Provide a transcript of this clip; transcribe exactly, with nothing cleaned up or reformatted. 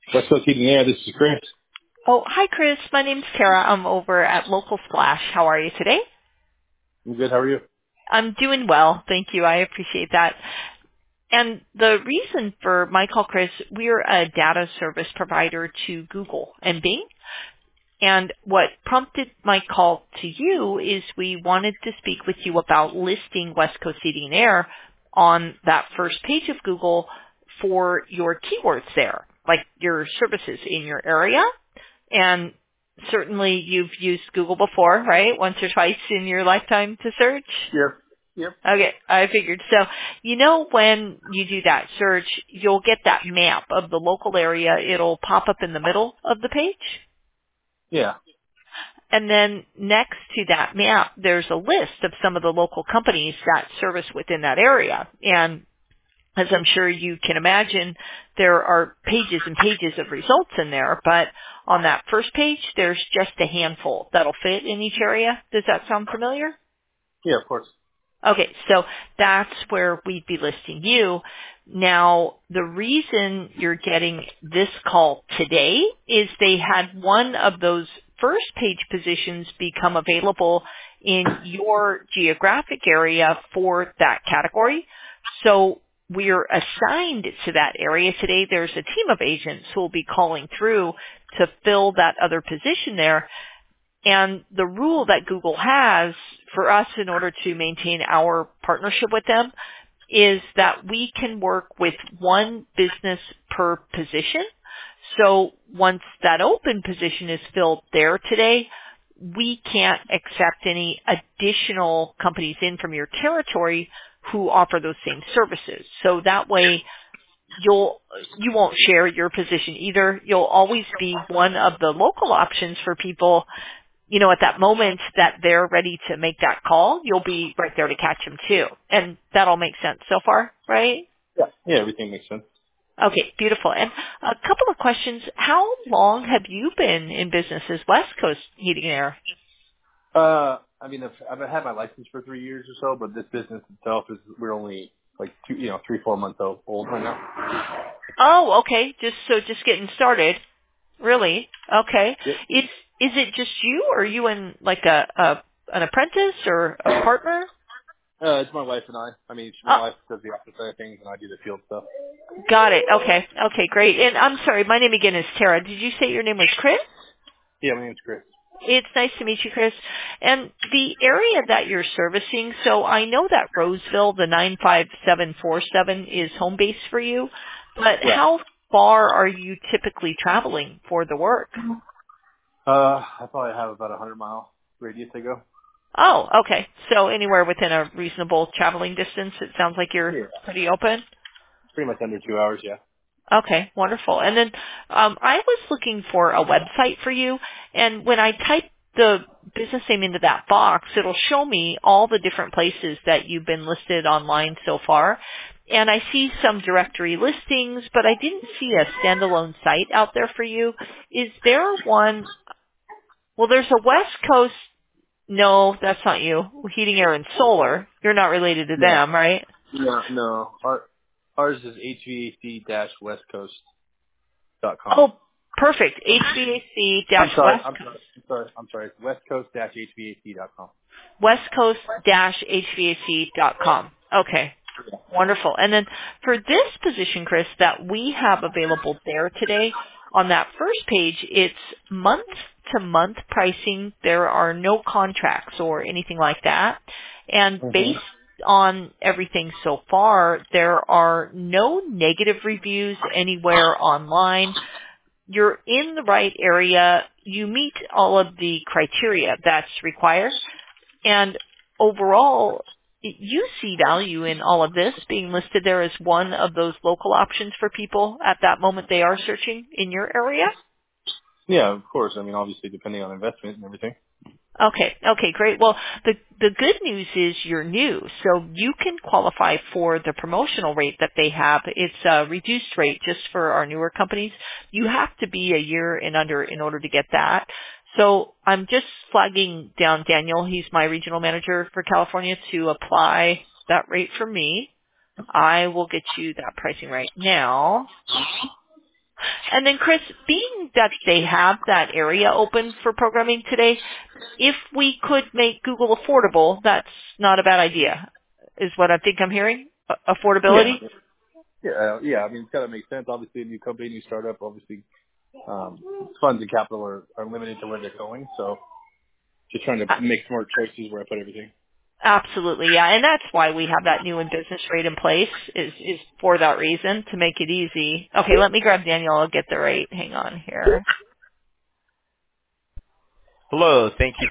Let's go keeping air. This is Chris. Oh, hi, Chris. My name's Tara. I'm over at Local Splash. How are you today? I'm good. How are you? I'm doing well. Thank you. I appreciate that. And the reason for my call, Chris, we're a data service provider to Google and Bing. And what prompted my call to you is we wanted to speak with you about listing West Coast Heating and Air on that first page of Google for your keywords there, like your services in your area. And certainly you've used Google before, right? Once or twice in your lifetime to search? Yep. Yep. Okay, I figured. So, you know, when you do that search, you'll get that map of the local area. It'll pop up in the middle of the page. Yeah. And then next to that map, there's a list of some of the local companies that service within that area. And as I'm sure you can imagine, there are pages and pages of results in there. But on that first page, there's just a handful that'll fit in each area. Does that sound familiar? Yeah, of course. Okay, so that's where we'd be listing you. Now, the reason you're getting this call today is they had one of those first page positions become available in your geographic area for that category. So we're assigned to that area today. There's a team of agents who will be calling through to fill that other position there. And the rule that Google has for us in order to maintain our partnership with them is that we can work with one business per position. So once that open position is filled there today, we can't accept any additional companies in from your territory who offer those same services. So that way you'll, you won't share your position either. You'll always be one of the local options for people. You know, at that moment that they're ready to make that call, you'll be right there to catch them too. And that'll make sense so far, right? Yeah. Yeah, everything makes sense. Okay, beautiful. And a couple of questions. How long have you been in business as West Coast Heating and Air? Uh, I mean, I've, I've had my license for three years or so, but this business itself is, we're only like two, you know, three, four months old old right now. Oh, okay. Just so just getting started. Really? Okay. Yep. Is is it just you, or are you in like a, a an apprentice or a partner? Uh, it's my wife and I. I mean, my Oh, wife does the office side of things and I do the field stuff. got it. Okay. Okay, great. And I'm sorry, my name again is Tara. Did you say your name was Chris? Yeah, my name's Chris. It's nice to meet you, Chris. And the area that you're servicing, so I know that Roseville, the nine five seven four seven, is home base for you, but Yeah. how far are you typically traveling for the work? Uh, I probably have about a hundred mile radius I go. Oh, okay. So anywhere within a reasonable traveling distance, it sounds like you're Yeah. pretty open. Pretty much under two hours, yeah. Okay, wonderful. And then um, I was looking for a website for you, and when I type the business name into that box, it'll show me all the different places that you've been listed online so far. And I see some directory listings, but I didn't see a standalone site out there for you. Is there one? Well, there's a West Coast. No, that's not you. Heating, Air, and Solar. You're not related to No. them, right? No, no. Our, ours is H V A C west coast dot com. Oh, perfect. H V A C I'm sorry. West I'm Coast. sorry. I'm sorry. I'm sorry. It's west coast dash H V A C dot com. west coast dash H V A C dot com. Okay. Wonderful. And then for this position, Chris, that we have available there today, on that first page, it's month-to-month pricing. There are no contracts or anything like that. And Mm-hmm. based on everything so far, there are no negative reviews anywhere online. You're in the right area. You meet all of the criteria that's required. And overall, you see value in all of this being listed there as one of those local options for people at that moment they are searching in your area? Yeah, of course. I mean, obviously, depending on investment and everything. Okay, okay, great. Well, the the good news is you're new, so you can qualify for the promotional rate that they have. It's a reduced rate just for our newer companies. You have to be a year and under in order to get that. So I'm just flagging down Daniel. He's my regional manager for California to apply that rate for me. I will get you that pricing right now. And then, Chris, being that they have that area open for programming today, if we could make Google affordable, that's not a bad idea, is what I think I'm hearing. A- affordability? Yeah. Yeah, uh, yeah. I mean, it's got to make sense. Obviously, a new company, new startup, obviously, um, funds and capital are, are limited to where they're going. So just trying to Uh, make smart choices where I put everything. Absolutely, yeah. And that's why we have that new in business rate in place, is, is for that reason, to make it easy. Okay, let me grab Daniel. I'll get the rate. Hang on here. Hello. Thank you